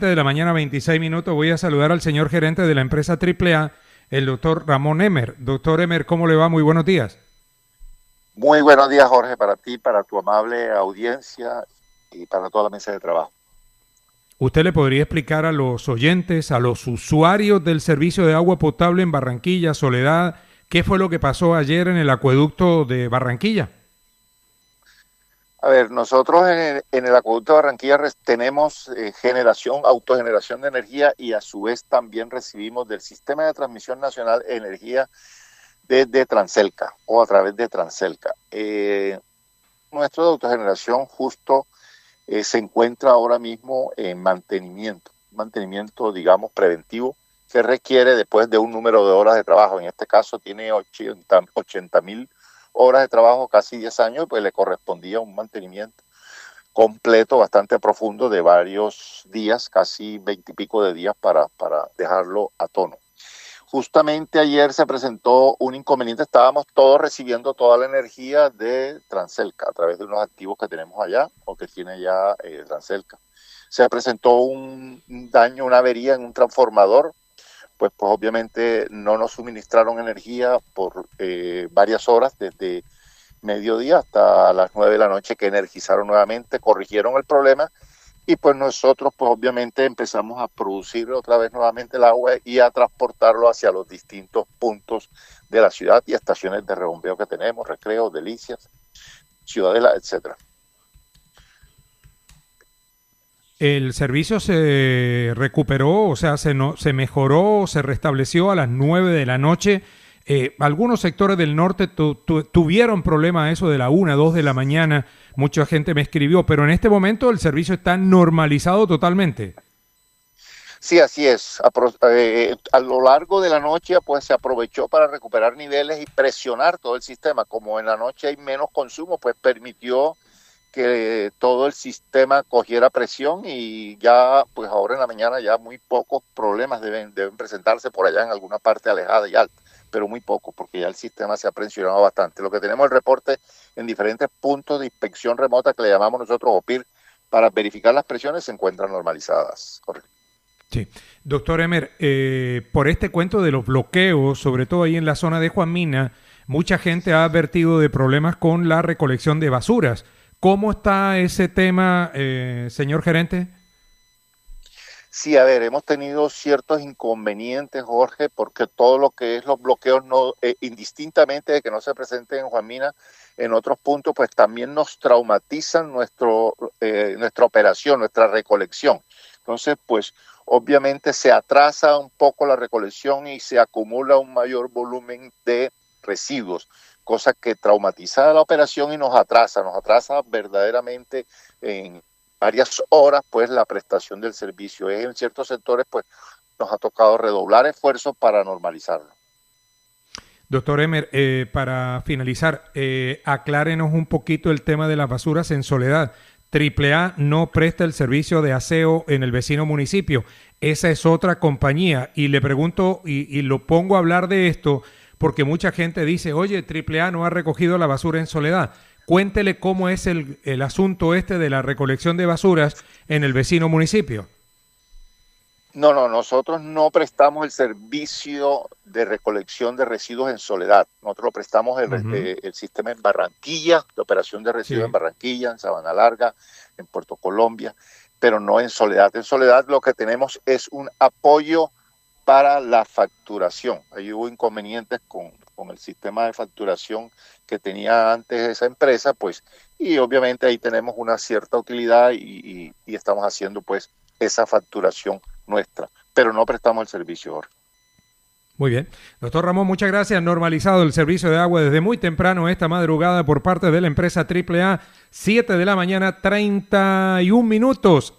de la mañana, 26 minutos. Voy a saludar al señor gerente de la empresa AAA, el doctor Ramón Emer. Doctor Emer, ¿cómo le va? Muy buenos días. Muy buenos días, Jorge, para ti, para tu amable audiencia y para toda la mesa de trabajo. ¿Usted le podría explicar a los oyentes, a los usuarios del servicio de agua potable en Barranquilla, Soledad, qué fue lo que pasó ayer en el acueducto de Barranquilla? A ver, nosotros en el acueducto de Barranquilla tenemos autogeneración de energía y a su vez también recibimos del Sistema de Transmisión Nacional energía desde Transelca o a través de Transelca. Nuestro de autogeneración justo se encuentra ahora mismo en mantenimiento, digamos, preventivo, que requiere después de un número de horas de trabajo. En este caso tiene 80.000 horas de trabajo, casi 10 años, pues le correspondía un mantenimiento completo, bastante profundo, de varios días, casi 20 y pico de días para dejarlo a tono. Justamente ayer se presentó un inconveniente, estábamos todos recibiendo toda la energía de Transelca a través de unos activos que tenemos allá o que tiene ya Transelca. Se presentó un daño, una avería en un transformador, pues obviamente no nos suministraron energía por varias horas, desde mediodía hasta las 9 de la noche, que energizaron nuevamente, corrigieron el problema. Y pues nosotros pues obviamente empezamos a producir otra vez nuevamente el agua y a transportarlo hacia los distintos puntos de la ciudad y estaciones de rebombeo que tenemos, Recreo, Delicias, Ciudadela, etcétera. ¿El servicio se recuperó, o sea, se mejoró, se restableció a las 9 de la noche? Algunos sectores del norte tuvieron problema a eso de la 1, 2 de la mañana. Mucha gente me escribió, pero en este momento el servicio está normalizado totalmente. Sí, así es. A lo largo de la noche pues se aprovechó para recuperar niveles y presionar todo el sistema. Como en la noche hay menos consumo, pues permitió que todo el sistema cogiera presión y ya, pues ahora en la mañana ya muy pocos problemas deben presentarse por allá en alguna parte alejada y alta, pero muy poco, porque ya el sistema se ha presionado bastante. Lo que tenemos el reporte en diferentes puntos de inspección remota que le llamamos nosotros OPIR para verificar las presiones se encuentran normalizadas. Correcto. Sí. Doctor Emer, por este cuento de los bloqueos, sobre todo ahí en la zona de Juan Mina, mucha gente ha advertido de problemas con la recolección de basuras. ¿Cómo está ese tema, señor gerente? Sí, a ver, hemos tenido ciertos inconvenientes, Jorge, porque todo lo que es los bloqueos, no, indistintamente de que no se presenten en Juan Mina, en otros puntos, pues también nos traumatizan nuestra operación, nuestra recolección. Entonces, pues obviamente se atrasa un poco la recolección y se acumula un mayor volumen de residuos, cosa que traumatiza la operación y nos atrasa verdaderamente en varias horas, pues la prestación del servicio. En ciertos sectores, pues nos ha tocado redoblar esfuerzos para normalizarlo. Doctor Emer, para finalizar, aclárenos un poquito el tema de las basuras en Soledad. AAA no presta el servicio de aseo en el vecino municipio. Esa es otra compañía. Y le pregunto, y lo pongo a hablar de esto, porque mucha gente dice, oye, AAA no ha recogido la basura en Soledad. Cuéntele cómo es el asunto este de la recolección de basuras en el vecino municipio. No, nosotros no prestamos el servicio de recolección de residuos en Soledad. Nosotros lo prestamos el sistema en Barranquilla, de operación de residuos en Barranquilla, en Sabana Larga, en Puerto Colombia, pero no en Soledad. En Soledad lo que tenemos es un apoyo para la facturación. Ahí hubo inconvenientes con el sistema de facturación que tenía antes esa empresa, pues, y obviamente ahí tenemos una cierta utilidad y estamos haciendo pues esa facturación nuestra, pero no prestamos el servicio ahora. Muy bien. Doctor Ramón, muchas gracias. Normalizado el servicio de agua desde muy temprano esta madrugada por parte de la empresa AAA, 7 de la mañana, 31 minutos.